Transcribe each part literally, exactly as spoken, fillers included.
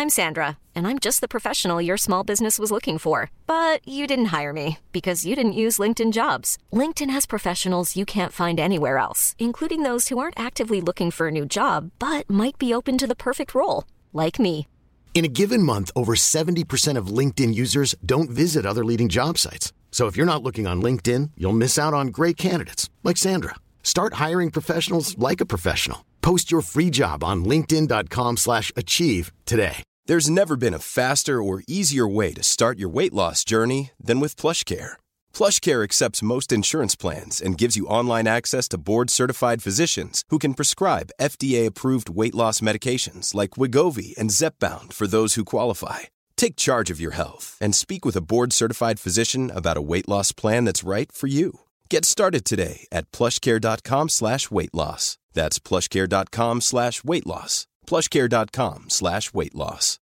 I'm Sandra, and I'm just the professional your small business was looking for. But you didn't hire me because you didn't use LinkedIn Jobs. LinkedIn has professionals you can't find anywhere else, including those who aren't actively looking for a new job, but might be open to the perfect role, like me. In a given month, over seventy percent of LinkedIn users don't visit other leading job sites. So if you're not looking on LinkedIn, you'll miss out on great candidates like Sandra. Start hiring professionals like a professional. Post your free job on linkedin dot com slash achieve today. There's never been a faster or easier way to start your weight loss journey than with PlushCare. PlushCare accepts most insurance plans and gives you online access to board-certified physicians who can prescribe F D A-approved weight loss medications like Wegovy and Zepbound for those who qualify. Take charge of your health and speak with a board-certified physician about a weight loss plan that's right for you. Get started today at plushcare.com slash weight loss. That's plushcare.com slash weight loss. plushcare.com slash weight loss.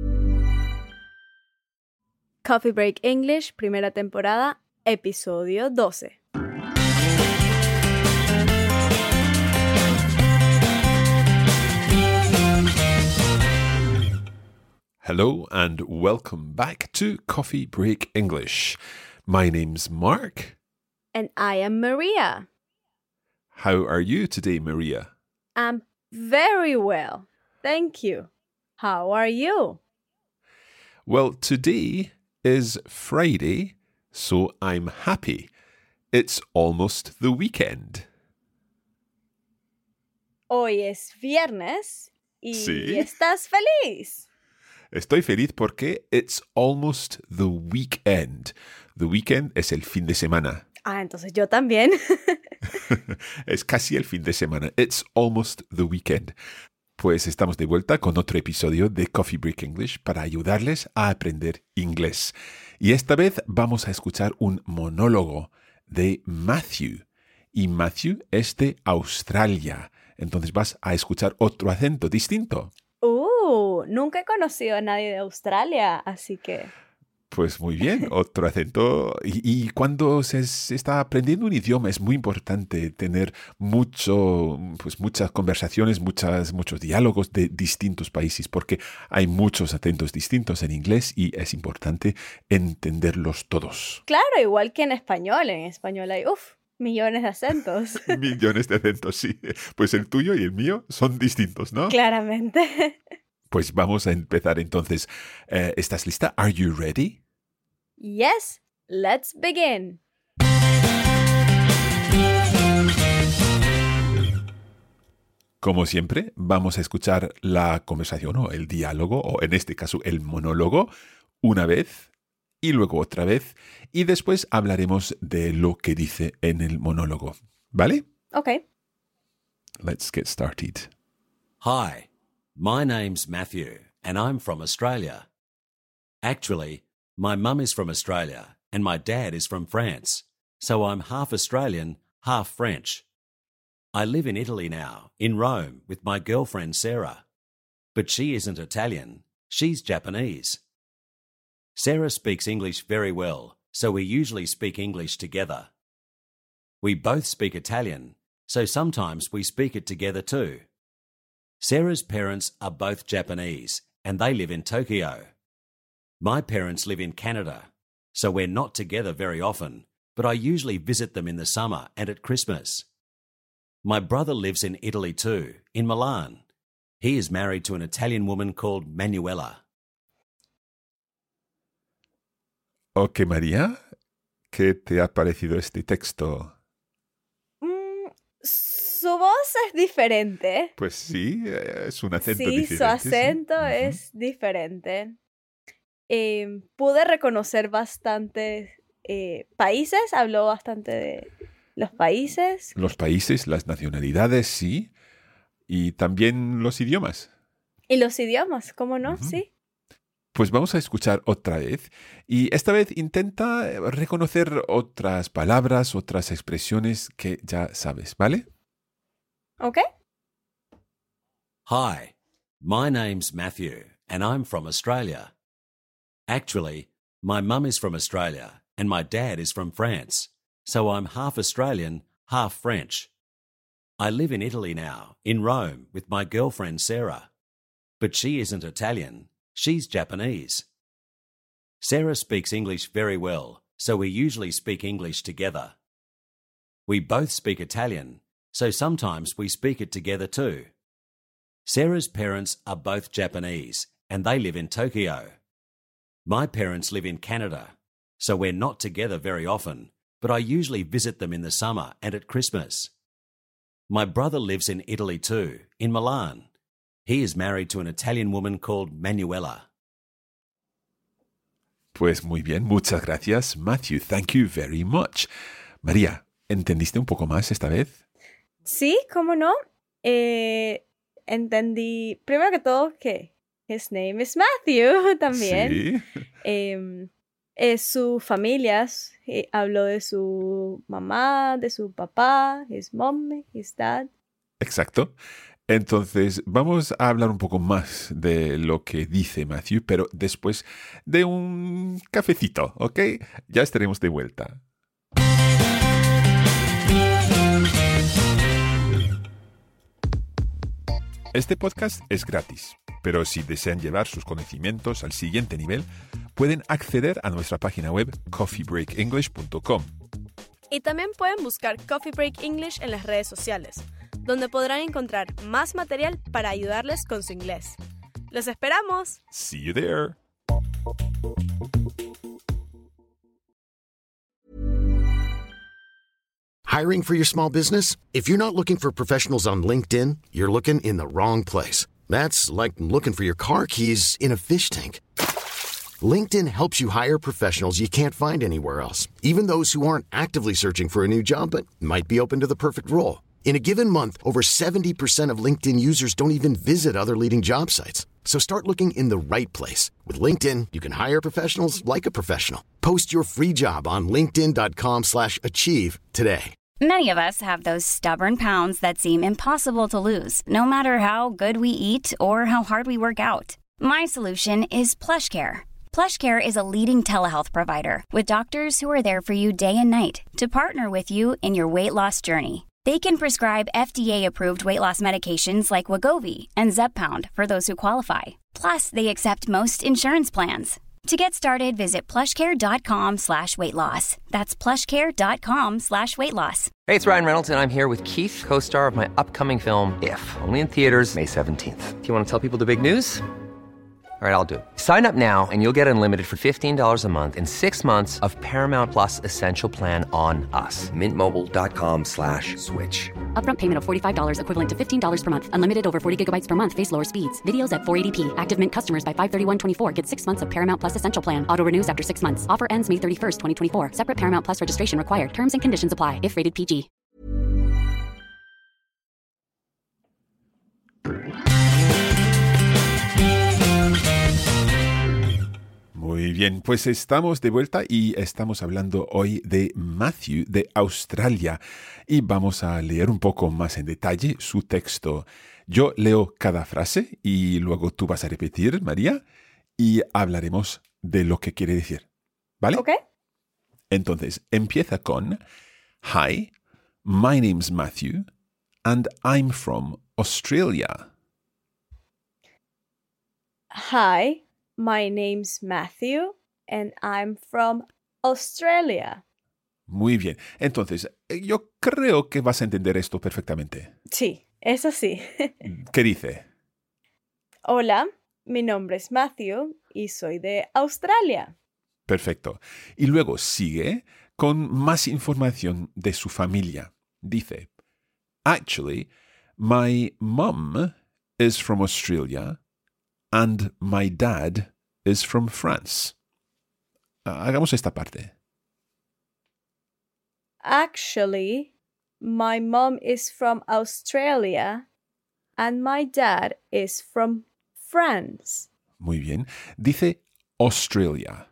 Coffee Break English, primera temporada, episodio doce. Hello and welcome back to Coffee Break English. My name's Mark. And I am Maria. How are you today, Maria? I'm very well. Thank you. How are you? Well, today is Friday, so I'm happy. It's almost the weekend. Hoy es viernes y Sí. estás feliz. Estoy feliz porque it's almost the weekend. The weekend es el fin de semana. Ah, entonces yo también. Es casi el fin de semana. It's almost the weekend. Pues estamos de vuelta con otro episodio de Coffee Break English para ayudarles a aprender inglés. Y esta vez vamos a escuchar un monólogo de Matthew. Y Matthew es de Australia. Entonces vas a escuchar otro acento distinto. Uh, nunca he conocido a nadie de Australia, así que... Pues muy bien, otro acento. Y, y cuando se, se está aprendiendo un idioma es muy importante tener mucho, pues muchas conversaciones, muchas, muchos diálogos de distintos países, porque hay muchos acentos distintos en inglés y es importante entenderlos todos. Claro, igual que en español. En español hay, uff, millones de acentos. Millones de acentos, sí. Pues el tuyo y el mío son distintos, ¿no? Claramente. Pues vamos a empezar entonces. Eh, ¿Estás lista? Are you ready? Yes, let's begin. Como siempre, vamos a escuchar la conversación o el diálogo, o en este caso el monólogo, una vez y luego otra vez, y después hablaremos de lo que dice en el monólogo. ¿Vale? Okay. Let's get started. Hi, my name's Matthew, and I'm from Australia. Actually, my mum is from Australia, and my dad is from France, so I'm half Australian, half French. I live in Italy now, in Rome, with my girlfriend Sarah. But she isn't Italian, she's Japanese. Sarah speaks English very well, so we usually speak English together. We both speak Italian, so sometimes we speak it together too. Sarah's parents are both Japanese, and they live in Tokyo. My parents live in Canada, so we're not together very often, but I usually visit them in the summer and at Christmas. My brother lives in Italy too, in Milan. He is married to an Italian woman called Manuela. Ok, María, ¿qué te ha parecido este texto? Mm, su voz es diferente. Pues sí, es un acento Sí, diferente. su acento sí. es uh-huh. diferente. Eh, pude reconocer bastantes eh, países, habló bastante de los países. Los países, las nacionalidades, sí. Y también los idiomas. Y los idiomas, ¿cómo no? Uh-huh. Sí. Pues vamos a escuchar otra vez. Y esta vez intenta reconocer otras palabras, otras expresiones que ya sabes, ¿vale? Ok. Hi, my name's Matthew, and I'm from Australia. Actually, my mum is from Australia, and my dad is from France, so I'm half Australian, half French. I live in Italy now, in Rome, with my girlfriend Sarah. But she isn't Italian, She's Japanese. Sarah speaks English very well, so we usually speak English together. We both speak Italian, so sometimes we speak it together too. Sarah's parents are both Japanese, and they live in Tokyo. My parents live in Canada, so we're not together very often, but I usually visit them in the summer and at Christmas. My brother lives in Italy too, in Milan. He is married to an Italian woman called Manuela. Pues muy bien, muchas gracias, Matthew. Thank you very much. María, ¿entendiste un poco más esta vez? Sí, ¿cómo no? Eh, entendí, primero que todo, que his name is Matthew también. Sí. Eh, eh, su familia, eh, habló de su mamá, de su papá, his mom, his dad. Exacto. Entonces, vamos a hablar un poco más de lo que dice Matthew, pero después de un cafecito, ¿ok? Ya estaremos de vuelta. Este podcast es gratis, pero si desean llevar sus conocimientos al siguiente nivel, pueden acceder a nuestra página web coffee break english punto com. Y también pueden buscar Coffee Break English en las redes sociales, donde podrán encontrar más material para ayudarles con su inglés. ¡Los esperamos! See you there. Hiring for your small business? If you're not looking for professionals on LinkedIn, you're looking in the wrong place. That's like looking for your car keys in a fish tank. LinkedIn helps you hire professionals you can't find anywhere else, even those who aren't actively searching for a new job but might be open to the perfect role. In a given month, over seventy percent of LinkedIn users don't even visit other leading job sites. So start looking in the right place. With LinkedIn, you can hire professionals like a professional. Post your free job on linkedin dot com slash achieve today. Many of us have those stubborn pounds that seem impossible to lose, no matter how good we eat or how hard we work out. My solution is PlushCare. PlushCare is a leading telehealth provider with doctors who are there for you day and night to partner with you in your weight loss journey. They can prescribe F D A-approved weight loss medications like Wegovy and Zepbound for those who qualify. Plus, they accept most insurance plans. To get started, visit plushcare.com slash weight loss. That's plushcare.com slash weight loss. Hey, it's Ryan Reynolds, and I'm here with Keith, co-star of my upcoming film, If, only in theaters May seventeenth. Do you want to tell people the big news? All right, I'll do it. Sign up now and you'll get unlimited for fifteen dollars a month and six months of Paramount Plus Essential Plan on us. Mint Mobile dot com slash switch. Upfront payment of forty-five dollars equivalent to fifteen dollars per month. Unlimited over forty gigabytes per month. Face lower speeds. Videos at four eighty p. Active Mint customers by five thirty-one twenty-four get six months of Paramount Plus Essential Plan. Auto renews after six months. Offer ends May thirty-first, twenty twenty-four. Separate Paramount Plus registration required. Terms and conditions apply if rated P G. Muy bien, pues estamos de vuelta y estamos hablando hoy de Matthew de Australia y vamos a leer un poco más en detalle su texto. Yo leo cada frase y luego tú vas a repetir, María, y hablaremos de lo que quiere decir. ¿Vale? Ok. Entonces, empieza con Hi, my name's Matthew and I'm from Australia. Hi. My name's Matthew, and I'm from Australia. Muy bien. Entonces, yo creo que vas a entender esto perfectamente. Sí, eso sí. ¿Qué dice? Hola, mi nombre es Matthew y soy de Australia. Perfecto. Y luego sigue con más información de su familia. Dice, Actually, my mum is from Australia and my dad is from France. Hagamos esta parte. Actually, my mom is from Australia and my dad is from France. Muy bien. Dice Australia.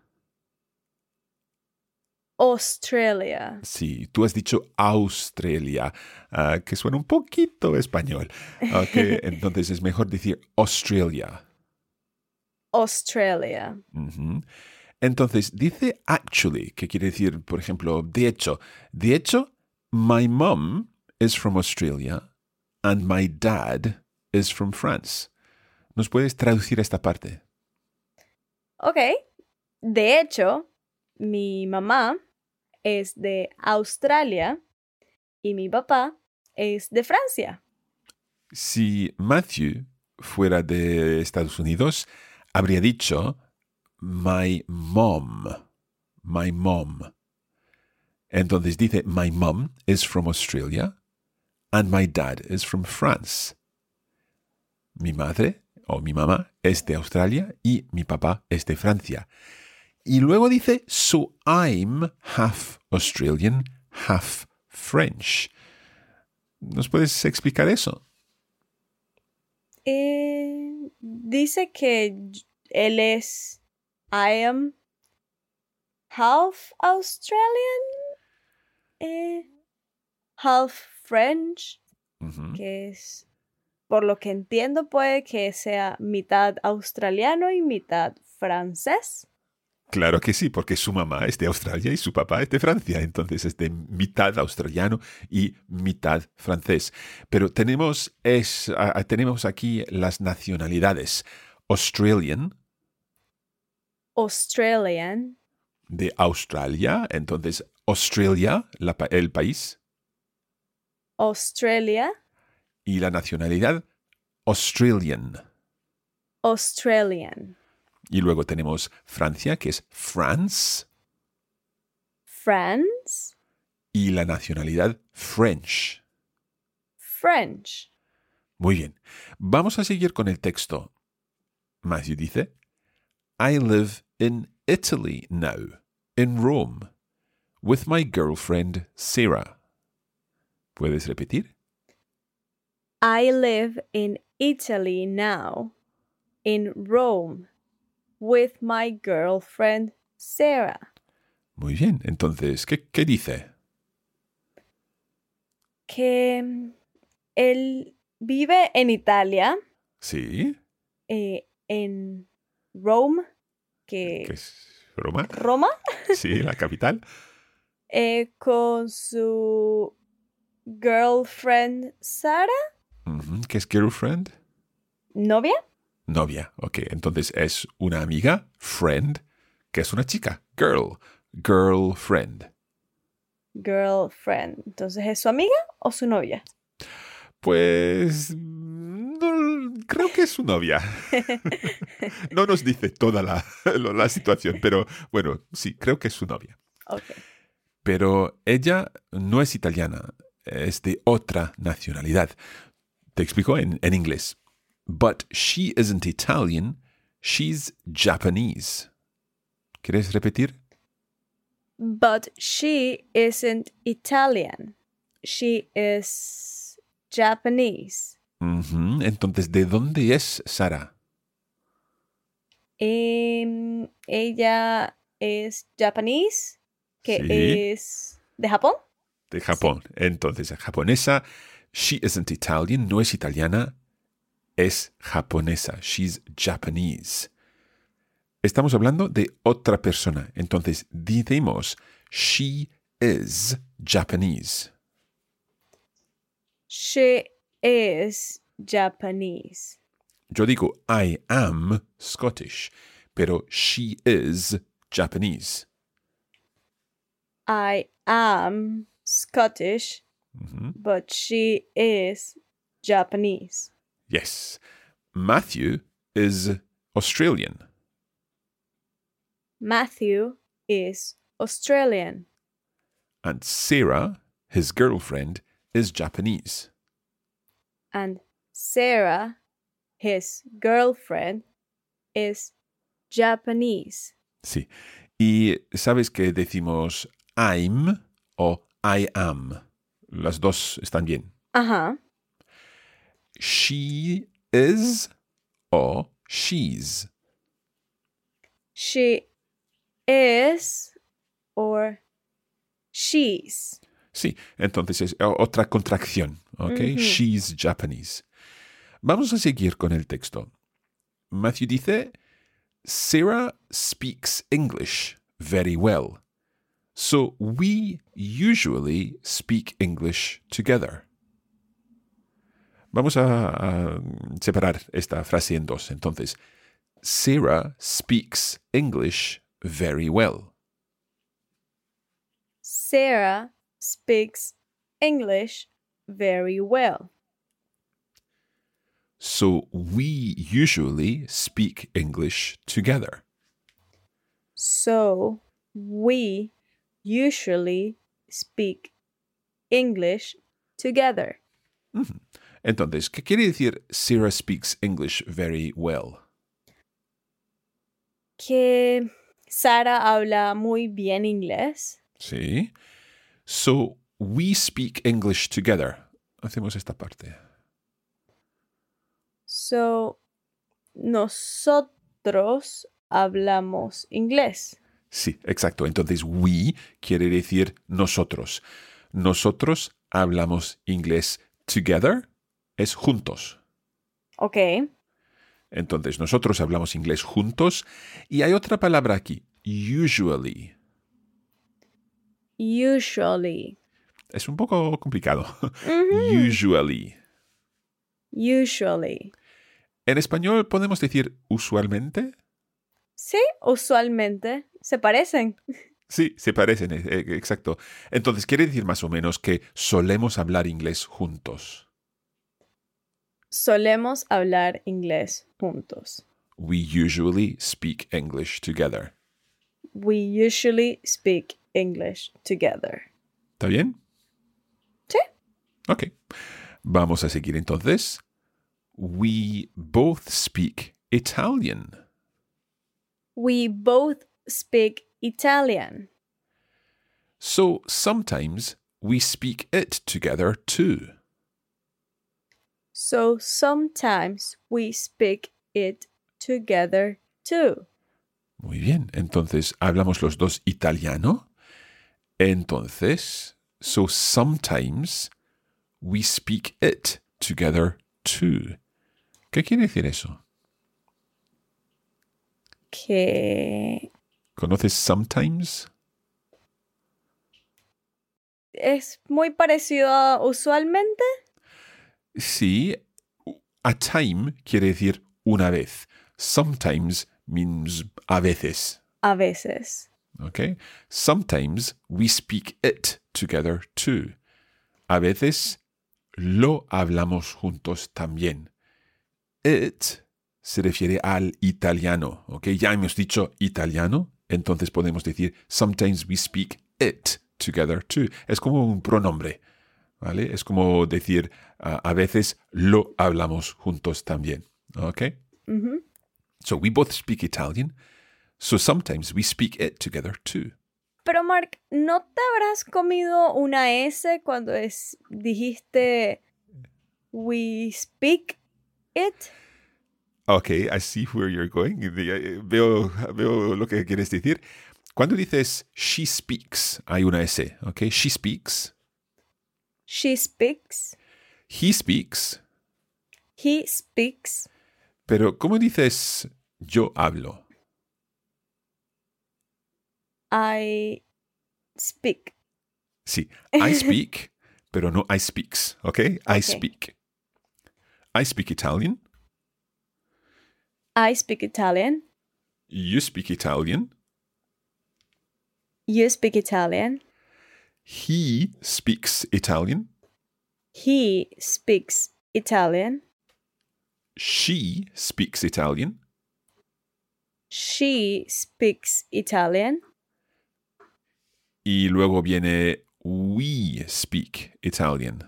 Australia. Sí, tú has dicho Australia, uh, que suena un poquito español. Okay, entonces es mejor decir Australia. Australia. Uh-huh. Entonces, dice actually, que quiere decir, por ejemplo, de hecho. De hecho, my mom is from Australia and my dad is from France. ¿Nos puedes traducir esta parte? Ok. De hecho, mi mamá es de Australia y mi papá es de Francia. Si Matthew fuera de Estados Unidos, habría dicho my mom. My mom. Entonces dice, my mom is from Australia and my dad is from France. Mi madre o mi mamá es de Australia y mi papá es de Francia. Y luego dice, so I'm half Australian, half French. ¿Nos puedes explicar eso? Eh, dice que él es, I am half Australian, eh, half French, Uh-huh. que es, por lo que entiendo, puede que sea mitad australiano y mitad francés. Claro que sí, porque su mamá es de Australia y su papá es de Francia, entonces es de mitad australiano y mitad francés. Pero tenemos, es, uh, tenemos aquí las nacionalidades. Australian, Australian, de Australia, entonces Australia, la, el país, Australia, y la nacionalidad Australian. Australian, Y luego tenemos Francia, que es France, France, y la nacionalidad French. French. Muy bien. Vamos a seguir con el texto. Matthew dice, I live in Italy now, in Rome, with my girlfriend Sarah. ¿Puedes repetir? I live in Italy now, in Rome, with my girlfriend Sarah. Muy bien. Entonces, ¿qué, qué dice? Que él vive en Italia, Sí. eh, en Rome, que ¿Qué es Roma? Roma, Sí, la capital. eh, con su girlfriend Sarah, Ujú. ¿Qué es girlfriend? novia. Novia. Ok, entonces es una amiga, friend, que es una chica, girl, girlfriend. Girlfriend. Entonces, ¿es su amiga o su novia? Pues no, creo que es su novia. No nos dice toda la, la situación, pero bueno, sí, creo que es su novia. Okay. Pero ella no es italiana, es de otra nacionalidad. Te explico en, en inglés. But she isn't Italian, she's Japanese. ¿Quieres repetir? But she isn't Italian. She is Japanese. Ujú. Entonces, ¿de dónde es Sara? Em, ella es japonés, que Sí. es de Japón. De Japón. Entonces, japonesa. She isn't Italian, no es italiana, es japonesa. She's Japanese. Estamos hablando de otra persona. Entonces, decimos, she is Japanese. She is Japanese. Yo digo, I am Scottish, pero she is Japanese. I am Scottish, Ujú. but she is Japanese. Yes. Matthew is Australian. Matthew is Australian. And Sarah, his girlfriend, is Japanese. And Sarah, his girlfriend, is Japanese. Sí. Y sabes que decimos I'm o I am. Las dos están bien. Ajá. She is o she's. She is or she's. Sí, entonces es otra contracción. ¿Ok? Ujú. She's Japanese. Vamos a seguir con el texto. Matthew dice, Sarah speaks English very well. So we usually speak English together. Vamos a, a separar esta frase en dos. Entonces, Sarah speaks English very well. Sarah speaks English very well. So we usually speak English together. So we usually speak English together. Mm-hmm. Entonces, ¿qué quiere decir Sarah speaks English very well? Que Sara habla muy bien inglés. Sí. So we speak English together. Hacemos esta parte. So nosotros hablamos inglés. Sí, exacto. Entonces, we quiere decir nosotros. Nosotros hablamos inglés together, es juntos. Ok. Entonces, nosotros hablamos inglés juntos. Y hay otra palabra aquí, usually. Usually. Es un poco complicado. Mm-hmm. Usually. Usually. ¿En español podemos decir usualmente? Sí, usualmente. Se parecen. Sí, se parecen, eh, exacto. Entonces, quiere decir más o menos que solemos hablar inglés juntos. Solemos hablar inglés juntos. We usually speak English together. We usually speak English together. ¿Está bien? Sí. Ok. Vamos a seguir entonces. We both speak Italian. We both speak Italian. So sometimes we speak it together too. So sometimes we speak it together too. Muy bien. Entonces, ¿hablamos los dos italiano? Entonces, so sometimes we speak it together too. ¿Qué quiere decir eso? Que ¿Conoces sometimes? es muy parecido a usualmente. Sí. A time quiere decir una vez. Sometimes means a veces. A veces. Okay? Sometimes we speak it together too. A veces lo hablamos juntos también. It se refiere al italiano. Okay? Ya hemos dicho italiano, entonces podemos decir sometimes we speak it together too. Es como un pronombre, ¿vale? Es como decir uh, a veces lo hablamos juntos también. Okay? Mm-hmm. So we both speak Italian. So sometimes we speak it together too. Pero Mark, ¿no te habrás comido una S cuando es, dijiste we speak it? Okay, I see where you're going. Veo, veo lo que quieres decir. Cuando dices she speaks, hay una S, okay? She speaks. She speaks. He speaks. He speaks. Pero ¿cómo dices yo hablo? I speak. Sí, I speak, pero no I speaks, okay? I Okay. speak. I speak Italian. I speak Italian. You speak Italian. You speak Italian. He speaks Italian. He speaks Italian. She speaks Italian. She speaks Italian. Y luego viene we speak Italian.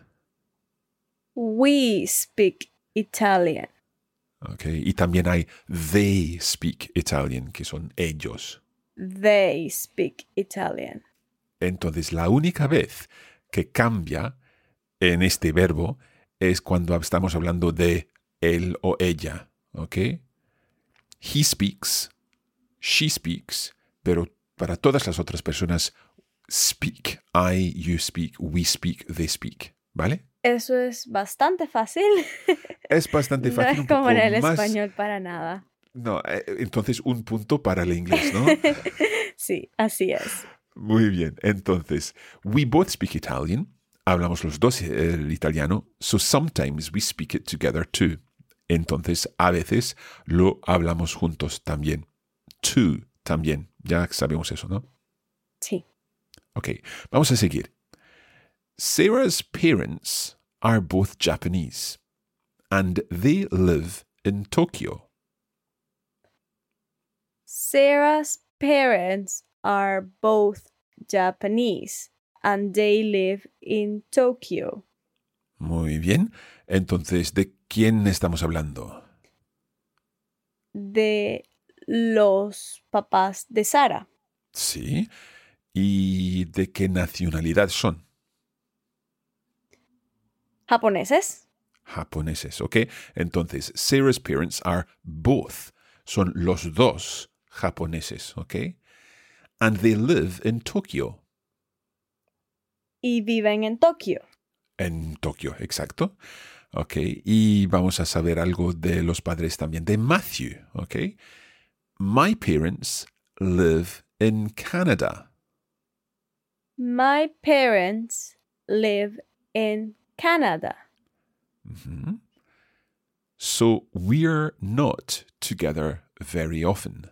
We speak Italian. Okay. Y también hay they speak Italian, que son ellos. They speak Italian. Entonces, la única vez que cambia en este verbo es cuando estamos hablando de él o ella. ¿Ok? He speaks, she speaks, pero para todas las otras personas, speak. I, you speak, we speak, they speak. ¿Vale? Eso es bastante fácil. Es bastante No fácil. es un como poco en el más- español para nada. No, eh, entonces un punto para el inglés, ¿no? Sí, así es. Muy bien. Entonces, we both speak Italian. Hablamos los dos el italiano. So sometimes we speak it together too. Entonces, a veces lo hablamos juntos también. To también. Ya sabemos eso, ¿no? Sí. Ok, vamos a seguir. Sarah's parents are both Japanese, and they live in Tokyo. Sarah's parents are both Japanese, and they live in Tokyo. Muy bien. Entonces, ¿de quién estamos hablando? De los papás de Sara. Sí. ¿Y de qué nacionalidad son? ¿Japoneses? Japoneses, ¿ok? Entonces, Sarah's parents are both. Son los dos japoneses, ¿ok? And they live in Tokyo. Y viven en Tokio. En Tokio, exacto. Ok, y vamos a saber algo de los padres también, de Matthew, ok. My parents live in Canada. My parents live in Canada. Mm-hmm. So we're not together very often.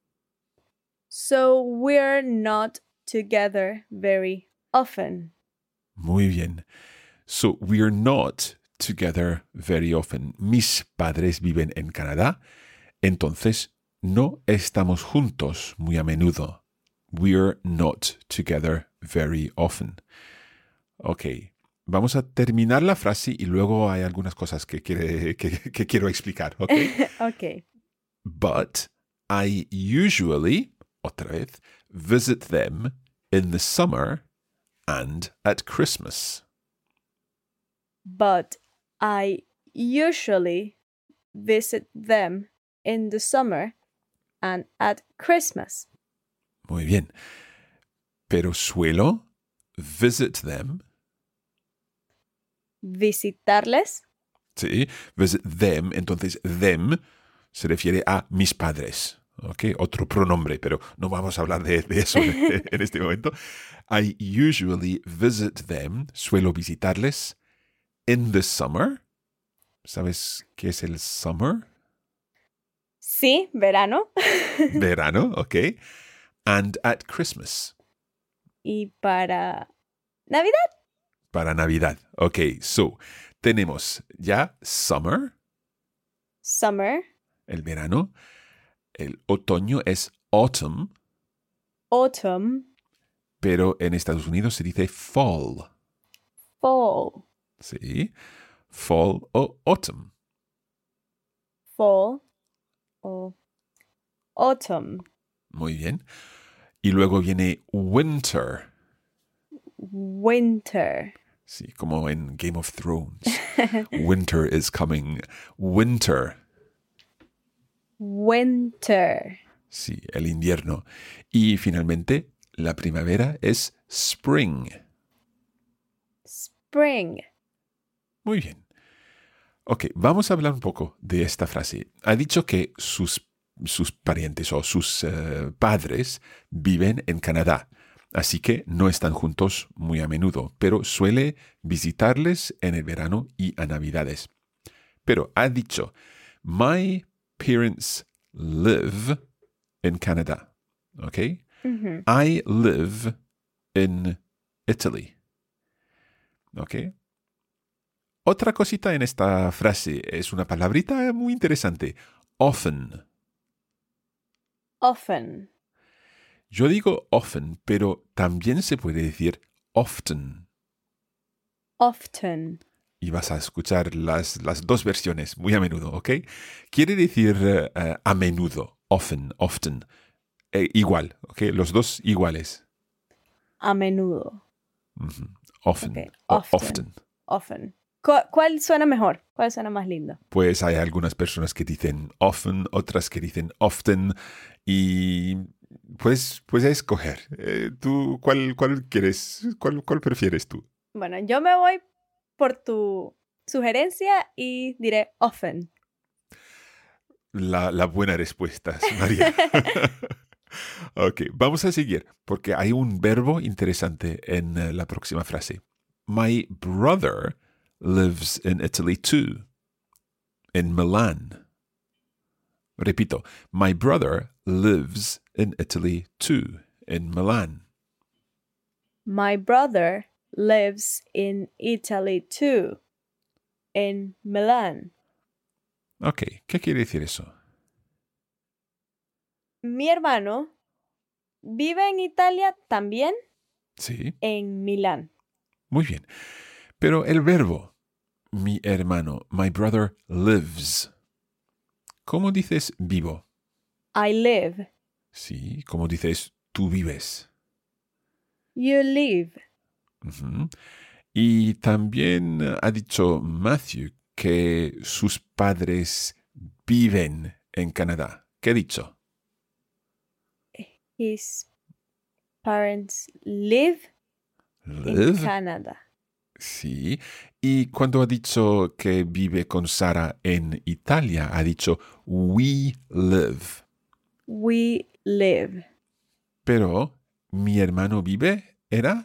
So we're not together very often. Muy bien. So we're not together very often. Mis padres viven en Canadá, entonces no estamos juntos muy a menudo. We're not together very often. Ok, vamos a terminar la frase y luego hay algunas cosas que, quiere, que, que quiero explicar, ¿ok? Ok. But I usually, otra vez, visit them in the summer and at Christmas. But I usually visit them in the summer and at Christmas. Muy bien. Pero suelo visit them. ¿Visitarles? Sí, visit them. Entonces, them se refiere a mis padres. ¿Ok? Otro pronombre, pero no vamos a hablar de, de eso en, en este momento. I usually visit them. Suelo visitarles in the summer. ¿Sabes qué es el summer? Sí, verano. Verano, ok. And at Christmas. Y para Navidad. Para Navidad. Ok, so tenemos ya summer, Summer. el verano. El otoño es autumn, Autumn. pero en Estados Unidos se dice fall. Fall. Sí, fall o autumn. Fall o autumn. Muy bien. Y luego viene winter. Winter. Sí, como en Game of Thrones. Winter is coming. Winter. Winter. Sí, el invierno. Y finalmente, la primavera es spring. Spring. Muy bien. Ok, vamos a hablar un poco de esta frase. Ha dicho que sus, sus parientes o sus uh, padres viven en Canadá, así que no están juntos muy a menudo, pero suele visitarles en el verano y a Navidades. Pero ha dicho, my parents live in Canada, ¿ok? Mm-hmm. I live in Italy, ¿ok? Otra cosita en esta frase es una palabrita muy interesante. Often. Often. Yo digo often, pero también se puede decir often. Often. Y vas a escuchar las, las dos versiones muy a menudo, ¿ok? Quiere decir uh, a menudo, often, often. Eh, igual, ¿ok? Los dos iguales. A menudo. Mm-hmm. Often. Okay. O Often. often. Often. ¿Cu- ¿Cuál suena mejor? ¿Cuál suena más lindo? Pues hay algunas personas que dicen often, otras que dicen often, y pues puedes escoger. Eh, ¿Tú cuál, cuál quieres? ¿Cuál, cuál prefieres tú? Bueno, yo me voy por tu sugerencia y diré often. La, la buena respuesta, María. Ok, vamos a seguir, porque hay un verbo interesante en uh, la próxima frase. My brother lives in Italy too. en Milan. Repito, my brother lives in Italy too, en Milan. My brother lives in Italy too, in Milan. Ok, ¿qué quiere decir eso? Mi hermano vive en Italia también, Sí, en Milán. muy bien. Pero el verbo, mi hermano, my brother lives. ¿Cómo dices vivo? I live. Sí, ¿cómo dices tú vives? You live. Ujú. Y también ha dicho Matthew que sus padres viven en Canadá. ¿Qué ha dicho? His parents live in Live. Canada. Sí. Y cuando ha dicho que vive con Sara en Italia, ha dicho we live. We live. Pero mi hermano vive, ¿era?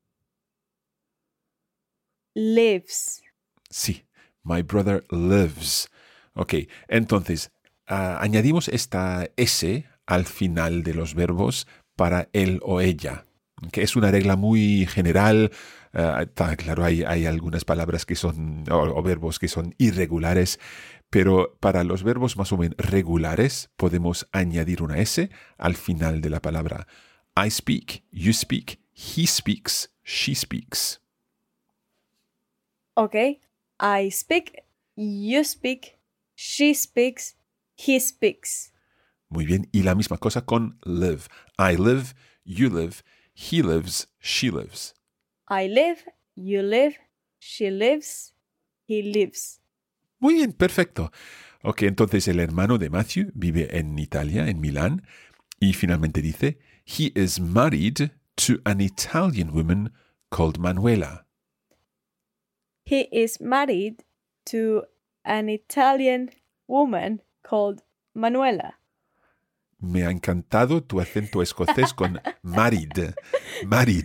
Lives. Sí, my brother lives. Ok, entonces ah, añadimos esta S al final de los verbos para él o ella, que es una regla muy general. Ah, está claro, hay, hay algunas palabras que son, o, o verbos que son irregulares, pero para los verbos más o menos regulares podemos añadir una S al final de la palabra. I speak, you speak, he speaks, she speaks. Okay. I speak, you speak, she speaks, he speaks. Muy bien, y la misma cosa con live. I live, you live, he lives, she lives. I live, you live, she lives, he lives. Muy bien, perfecto. Ok, entonces el hermano de Matthew vive en Italia, en Milán, y finalmente dice, he is married to an Italian woman called Manuela. He is married to an Italian woman called Manuela. Me ha encantado tu acento escocés con married. Married.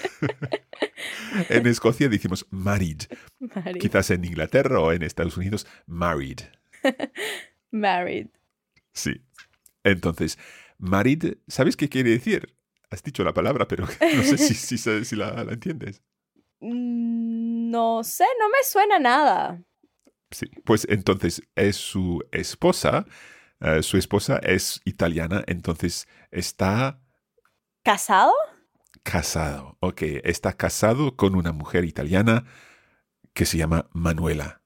En Escocia decimos married. Married. Quizás en Inglaterra o en Estados Unidos, married. Married. Sí. Entonces, married, ¿sabes qué quiere decir? Has dicho la palabra, pero no sé si, si, si, si la, la entiendes. No sé, no me suena nada. Sí, pues entonces es su esposa. Uh, su esposa es italiana, entonces está ¿Casado? casado. Ok, está casado con una mujer italiana que se llama Manuela.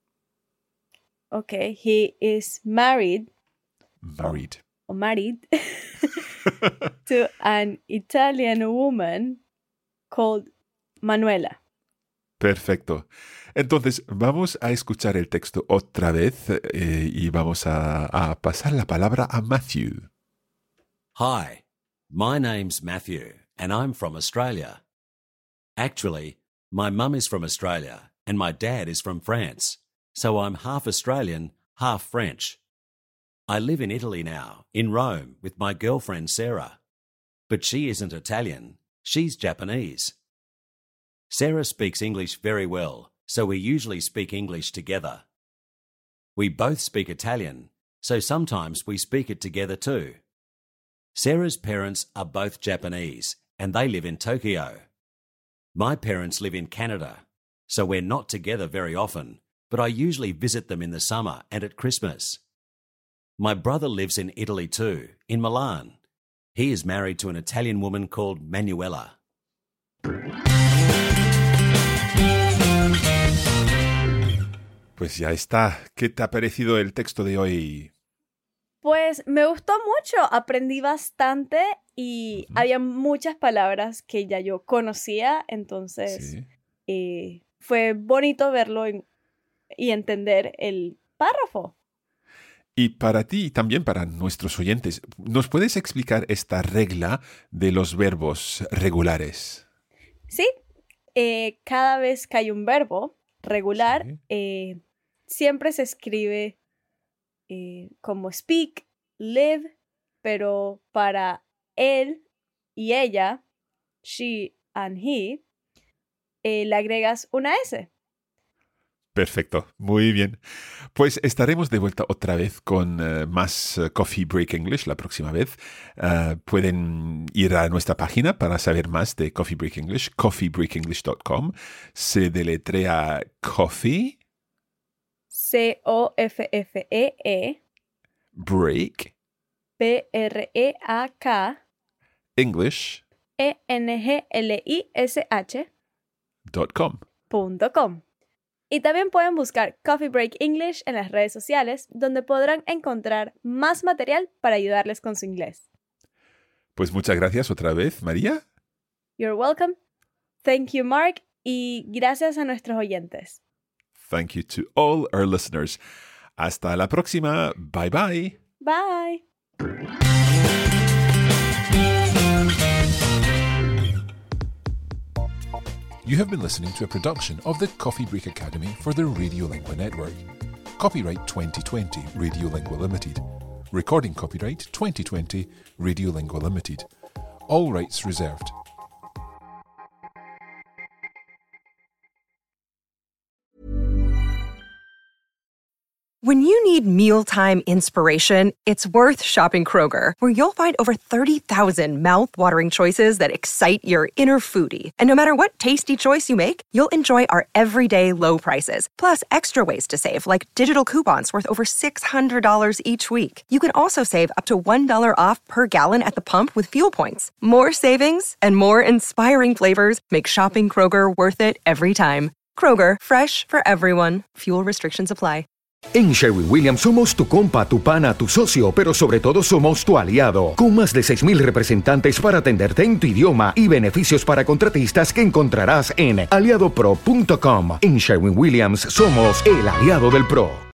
Okay, he is married. Married. Or married to an Italian woman called Manuela. Perfecto. Entonces, vamos a escuchar el texto otra vez eh, y vamos a, a pasar la palabra a Matthew. Hi, my name's Matthew, and I'm from Australia. Actually, my mum is from Australia, and my dad is from France, so I'm half Australian, half French. I live in Italy now, in Rome, with my girlfriend Sarah. But she isn't Italian, she's Japanese. Sarah speaks English very well, so we usually speak English together. We both speak Italian, so sometimes we speak it together too. Sarah's parents are both Japanese, and they live in Tokyo. My parents live in Canada, so we're not together very often, but I usually visit them in the summer and at Christmas. My brother lives in Italy too, in Milan. He is married to an Italian woman called Manuela. Pues ya está. ¿Qué te ha parecido el texto de hoy? Pues me gustó mucho, aprendí bastante y uh-huh. había muchas palabras que ya yo conocía, entonces Sí. eh, fue bonito verlo en, y entender el párrafo. Y para ti y también para nuestros oyentes, ¿nos puedes explicar esta regla de los verbos regulares? Sí, eh, cada vez que hay un verbo regular, sí. eh, siempre se escribe eh, como speak, live, pero para él y ella, she and he, eh, le agregas una S. Perfecto, muy bien. Pues estaremos de vuelta otra vez con uh, más uh, Coffee Break English la próxima vez. Uh, pueden ir a nuestra página para saber más de Coffee Break English, coffee break english dot com. Se deletrea coffee. C O F F E E. Break. B R E A K. English. E N G L I S H. Dot com. Punto com. Y también pueden buscar Coffee Break English en las redes sociales, donde podrán encontrar más material para ayudarles con su inglés. Pues muchas gracias otra vez, María. You're welcome. Thank you, Mark. Y gracias a nuestros oyentes. Thank you to all our listeners. Hasta la próxima. Bye bye. Bye. You have been listening to a production of the Coffee Break Academy for the Radiolingua Network. Copyright twenty twenty Radiolingua Limited. Recording copyright twenty twenty Radiolingua Limited. All rights reserved. When you need mealtime inspiration, it's worth shopping Kroger, where you'll find over thirty thousand mouth-watering choices that excite your inner foodie. And no matter what tasty choice you make, you'll enjoy our everyday low prices, plus extra ways to save, like digital coupons worth over six hundred dollars each week. You can also save up to one dollar off per gallon at the pump with fuel points. More savings and more inspiring flavors make shopping Kroger worth it every time. Kroger, fresh for everyone. Fuel restrictions apply. En Sherwin-Williams somos tu compa, tu pana, tu socio, pero sobre todo somos tu aliado, con más de seis mil representantes para atenderte en tu idioma y beneficios para contratistas que encontrarás en aliado pro punto com. En Sherwin-Williams somos el aliado del pro.